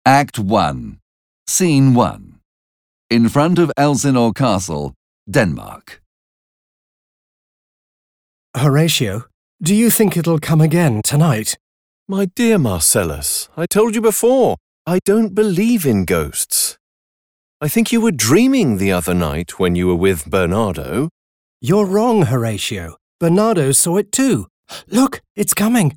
Act 1. Scene 1. In front of Elsinore Castle, Denmark. Horatio, do you think it'll come again tonight? My dear Marcellus, I told you before, I don't believe in ghosts. I think you were dreaming the other night when you were with Bernardo. You're wrong, Horatio. Bernardo saw it too. Look, it's coming.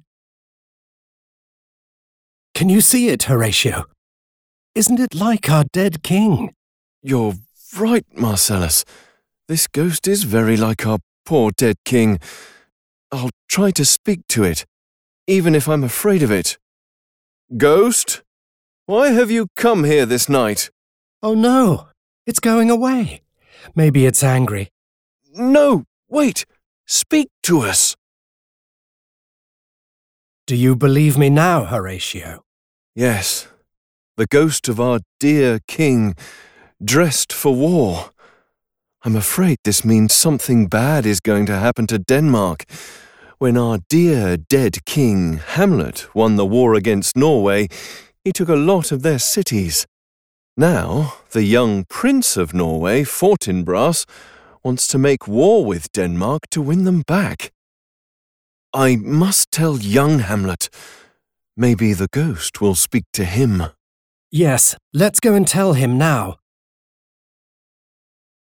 Can you see it, Horatio? Isn't it like our dead king? You're right, Marcellus. This ghost is very like our poor dead king. I'll try to speak to it, even if I'm afraid of it. Ghost, why have you come here this night? Oh no, it's going away. Maybe it's angry. No, wait, speak to us. Do you believe me now, Horatio? Yes, the ghost of our dear king, dressed for war. I'm afraid this means something bad is going to happen to Denmark. When our dear dead king, Hamlet, won the war against Norway, he took a lot of their cities. Now, the young prince of Norway, Fortinbras, wants to make war with Denmark to win them back. I must tell young Hamlet. Maybe the ghost will speak to him. Yes, let's go and tell him now.